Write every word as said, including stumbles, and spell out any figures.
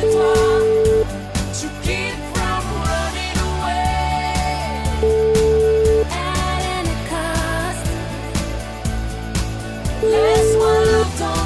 toi to keep from running away at any cost. Laisse-moi le temps.